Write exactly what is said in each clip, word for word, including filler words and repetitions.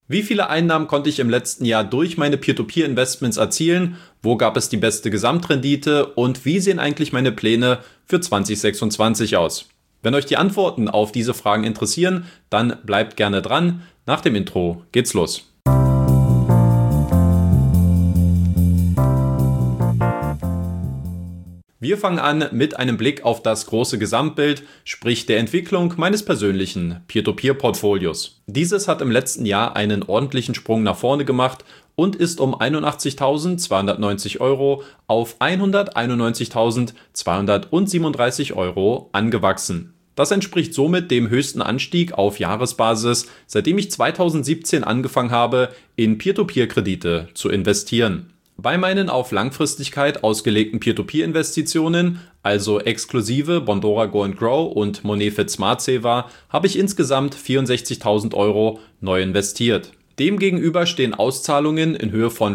Wie viele Einnahmen konnte ich im letzten Jahr durch meine Peer-to-Peer-Investments erzielen? Wo gab es die beste Gesamtrendite? Und wie sehen eigentlich meine Pläne für zwanzig sechsundzwanzig aus? Wenn euch die Antworten auf diese Fragen interessieren, dann bleibt gerne dran. Nach dem Intro geht's los. Wir fangen an mit einem Blick auf das große Gesamtbild, sprich der Entwicklung meines persönlichen Peer-to-Peer-Portfolios. Dieses hat im letzten Jahr einen ordentlichen Sprung nach vorne gemacht und ist um einundachtzigtausendzweihundertneunzig Euro auf hunderteinundneunzigtausendzweihundertsiebenunddreißig Euro angewachsen. Das entspricht somit dem höchsten Anstieg auf Jahresbasis, seitdem ich zweitausendsiebzehn angefangen habe, in Peer-to-Peer-Kredite zu investieren. Bei meinen auf Langfristigkeit ausgelegten Peer-to-Peer-Investitionen, also exklusive Bondora Go and Grow und Monefit Smart Saver, habe ich insgesamt vierundsechzigtausend Euro neu investiert. Demgegenüber stehen Auszahlungen in Höhe von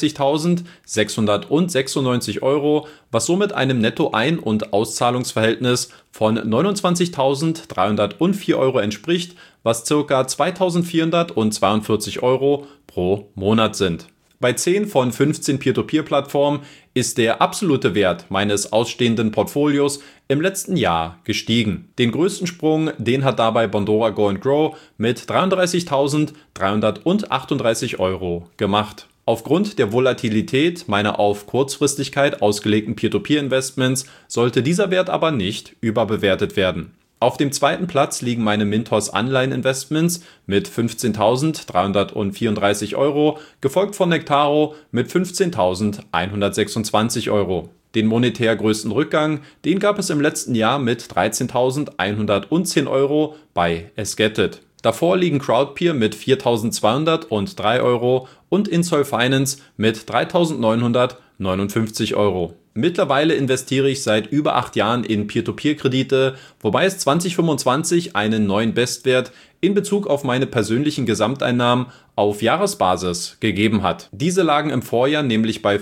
vierunddreißigtausendsechshundertsechsundneunzig Euro, was somit einem Netto-Ein- und Auszahlungsverhältnis von neunundzwanzigtausenddreihundertvier Euro entspricht, was ca. zweitausendvierhundertzweiundvierzig Euro pro Monat sind. Bei zehn von fünfzehn Peer-to-Peer-Plattformen ist der absolute Wert meines ausstehenden Portfolios im letzten Jahr gestiegen. Den größten Sprung, den hat dabei Bondora Go and Grow mit dreiunddreißigtausenddreihundertachtunddreißig Euro gemacht. Aufgrund der Volatilität meiner auf Kurzfristigkeit ausgelegten Peer-to-Peer-Investments sollte dieser Wert aber nicht überbewertet werden. Auf dem zweiten Platz liegen meine Mintos Anleihen-Investments mit fünfzehntausenddreihundertvierunddreißig Euro, gefolgt von Nektaro mit fünfzehntausendeinhundertsechsundzwanzig Euro. Den monetär größten Rückgang, den gab es im letzten Jahr mit dreizehntausendeinhundertzehn Euro bei Esgetit. Davor liegen Crowdpeer mit viertausendzweihundertdrei Euro und Insoll Finance mit dreitausendneunhundertneunundfünfzig Euro. Mittlerweile investiere ich seit über acht Jahren in Peer-to-Peer-Kredite, wobei es zwanzig fünfundzwanzig einen neuen Bestwert in Bezug auf meine persönlichen Gesamteinnahmen auf Jahresbasis gegeben hat. Diese lagen im Vorjahr nämlich bei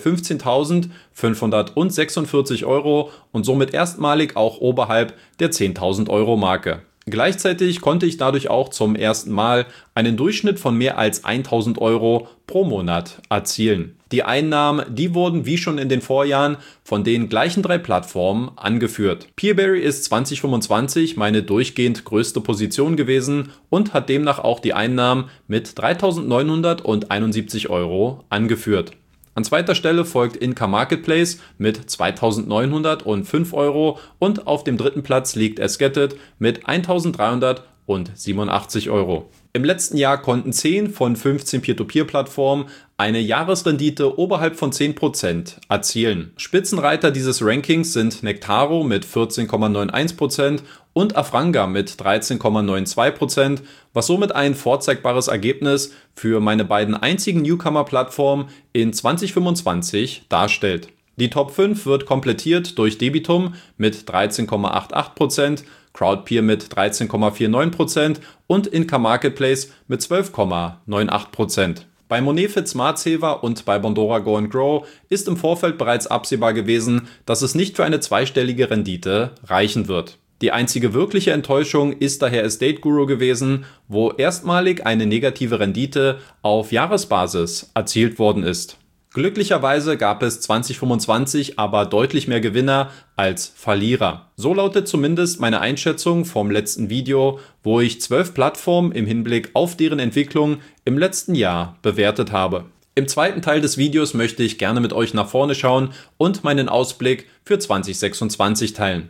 fünfzehntausendfünfhundertsechsundvierzig Euro und somit erstmalig auch oberhalb der zehntausend Euro Marke. Gleichzeitig konnte ich dadurch auch zum ersten Mal einen Durchschnitt von mehr als tausend Euro pro Monat erzielen. Die Einnahmen, die wurden wie schon in den Vorjahren von den gleichen drei Plattformen angeführt. Peerberry ist zwanzig fünfundzwanzig meine durchgehend größte Position gewesen und hat demnach auch die Einnahmen mit dreitausendneunhunderteinundsiebzig Euro angeführt. An zweiter Stelle folgt Inka Marketplace mit zweitausendneunhundertfünf Euro und auf dem dritten Platz liegt Esgetit mit eintausenddreihundertsiebenundachtzig Euro. Im letzten Jahr konnten zehn von fünfzehn Peer-to-Peer-Plattformen eine Jahresrendite oberhalb von zehn Prozent erzielen. Spitzenreiter dieses Rankings sind Nektaro mit vierzehn Komma einundneunzig Prozent und Afranga mit dreizehn Komma zweiundneunzig Prozent, was somit ein vorzeigbares Ergebnis für meine beiden einzigen Newcomer-Plattformen in zwanzig fünfundzwanzig darstellt. Die Top fünf wird komplettiert durch Debitum mit dreizehn Komma achtundachtzig Prozent, Crowdpeer mit dreizehn Komma neunundvierzig Prozent und Inka Marketplace mit zwölf Komma achtzig Prozent. Bei Monefit Smart Saver und bei Bondora Go and Grow ist im Vorfeld bereits absehbar gewesen, dass es nicht für eine zweistellige Rendite reichen wird. Die einzige wirkliche Enttäuschung ist daher Estate Guru gewesen, wo erstmalig eine negative Rendite auf Jahresbasis erzielt worden ist. Glücklicherweise gab es zwanzig fünfundzwanzig aber deutlich mehr Gewinner als Verlierer. So lautet zumindest meine Einschätzung vom letzten Video, wo ich zwölf Plattformen im Hinblick auf deren Entwicklung im letzten Jahr bewertet habe. Im zweiten Teil des Videos möchte ich gerne mit euch nach vorne schauen und meinen Ausblick für zwanzig sechsundzwanzig teilen.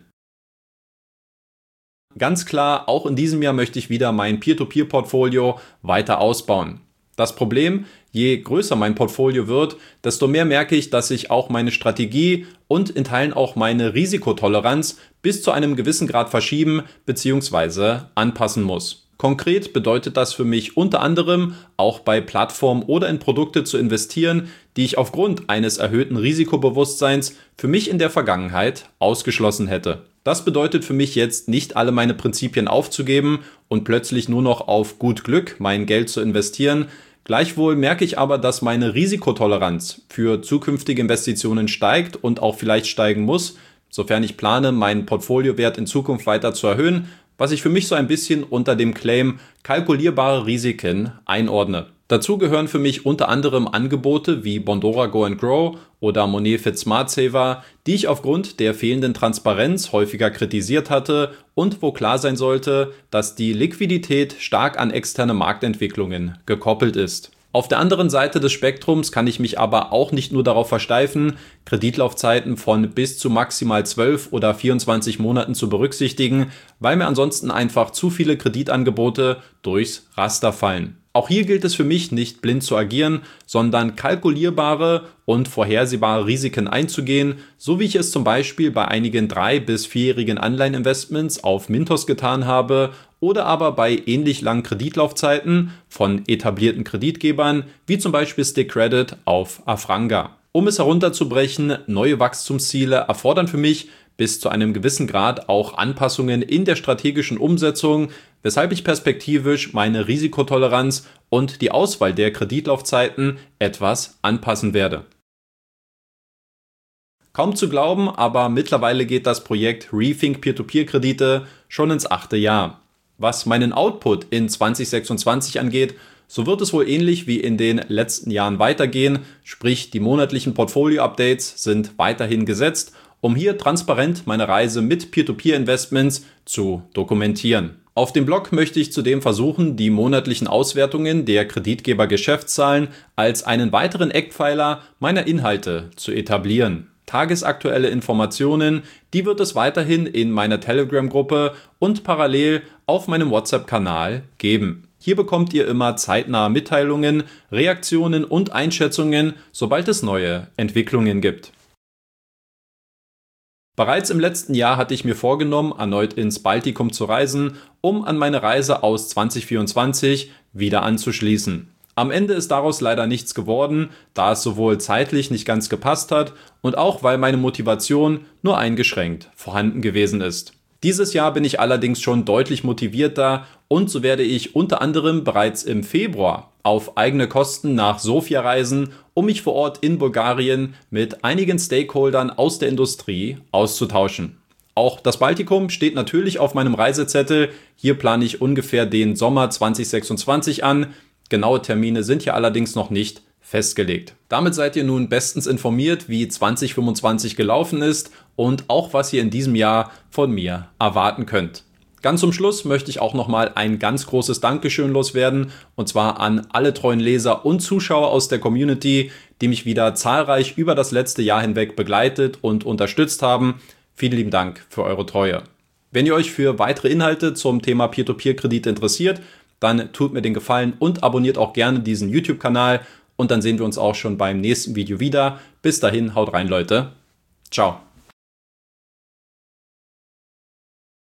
Ganz klar, auch in diesem Jahr möchte ich wieder mein Peer-to-Peer-Portfolio weiter ausbauen. Das Problem, je größer mein Portfolio wird, desto mehr merke ich, dass ich auch meine Strategie und in Teilen auch meine Risikotoleranz bis zu einem gewissen Grad verschieben bzw. anpassen muss. Konkret bedeutet das für mich unter anderem, auch bei Plattformen oder in Produkte zu investieren, die ich aufgrund eines erhöhten Risikobewusstseins für mich in der Vergangenheit ausgeschlossen hätte. Das bedeutet für mich jetzt nicht alle meine Prinzipien aufzugeben und plötzlich nur noch auf gut Glück mein Geld zu investieren. Gleichwohl merke ich aber, dass meine Risikotoleranz für zukünftige Investitionen steigt und auch vielleicht steigen muss, sofern ich plane, meinen Portfoliowert in Zukunft weiter zu erhöhen, was ich für mich so ein bisschen unter dem Claim kalkulierbare Risiken einordne. Dazu gehören für mich unter anderem Angebote wie Bondora Go and Grow oder Monefit Smart Saver, die ich aufgrund der fehlenden Transparenz häufiger kritisiert hatte und wo klar sein sollte, dass die Liquidität stark an externe Marktentwicklungen gekoppelt ist. Auf der anderen Seite des Spektrums kann ich mich aber auch nicht nur darauf versteifen, Kreditlaufzeiten von bis zu maximal zwölf oder vierundzwanzig Monaten zu berücksichtigen, weil mir ansonsten einfach zu viele Kreditangebote durchs Raster fallen. Auch hier gilt es für mich, nicht blind zu agieren, sondern kalkulierbare und vorhersehbare Risiken einzugehen, so wie ich es zum Beispiel bei einigen drei- bis vierjährigen Anleiheninvestments auf Mintos getan habe oder aber bei ähnlich langen Kreditlaufzeiten von etablierten Kreditgebern, wie zum Beispiel Stick Credit auf Afranga. Um es herunterzubrechen, neue Wachstumsziele erfordern für mich bis zu einem gewissen Grad auch Anpassungen in der strategischen Umsetzung, weshalb ich perspektivisch meine Risikotoleranz und die Auswahl der Kreditlaufzeiten etwas anpassen werde. Kaum zu glauben, aber mittlerweile geht das Projekt Rethink Peer-to-Peer-Kredite schon ins achte Jahr. Was meinen Output in zwanzig sechsundzwanzig angeht, so wird es wohl ähnlich wie in den letzten Jahren weitergehen, sprich die monatlichen Portfolio-Updates sind weiterhin gesetzt, um hier transparent meine Reise mit Peer-to-Peer-Investments zu dokumentieren. Auf dem Blog möchte ich zudem versuchen, die monatlichen Auswertungen der Kreditgeber-Geschäftszahlen als einen weiteren Eckpfeiler meiner Inhalte zu etablieren. Tagesaktuelle Informationen, die wird es weiterhin in meiner Telegram-Gruppe und parallel auf meinem WhatsApp-Kanal geben. Hier bekommt ihr immer zeitnahe Mitteilungen, Reaktionen und Einschätzungen, sobald es neue Entwicklungen gibt. Bereits im letzten Jahr hatte ich mir vorgenommen, erneut ins Baltikum zu reisen, um an meine Reise aus zwanzig vierundzwanzig wieder anzuschließen. Am Ende ist daraus leider nichts geworden, da es sowohl zeitlich nicht ganz gepasst hat und auch weil meine Motivation nur eingeschränkt vorhanden gewesen ist. Dieses Jahr bin ich allerdings schon deutlich motivierter und so werde ich unter anderem bereits im Februar auf eigene Kosten nach Sofia reisen, um mich vor Ort in Bulgarien mit einigen Stakeholdern aus der Industrie auszutauschen. Auch das Baltikum steht natürlich auf meinem Reisezettel. Hier plane ich ungefähr den Sommer zwanzig sechsundzwanzig an. Genaue Termine sind hier allerdings noch nicht festgelegt. Damit seid ihr nun bestens informiert, wie zwanzig fünfundzwanzig gelaufen ist und auch was ihr in diesem Jahr von mir erwarten könnt. Ganz zum Schluss möchte ich auch nochmal ein ganz großes Dankeschön loswerden und zwar an alle treuen Leser und Zuschauer aus der Community, die mich wieder zahlreich über das letzte Jahr hinweg begleitet und unterstützt haben. Vielen lieben Dank für eure Treue. Wenn ihr euch für weitere Inhalte zum Thema Peer-to-Peer-Kredite interessiert, dann tut mir den Gefallen und abonniert auch gerne diesen YouTube-Kanal und dann sehen wir uns auch schon beim nächsten Video wieder. Bis dahin, haut rein, Leute. Ciao.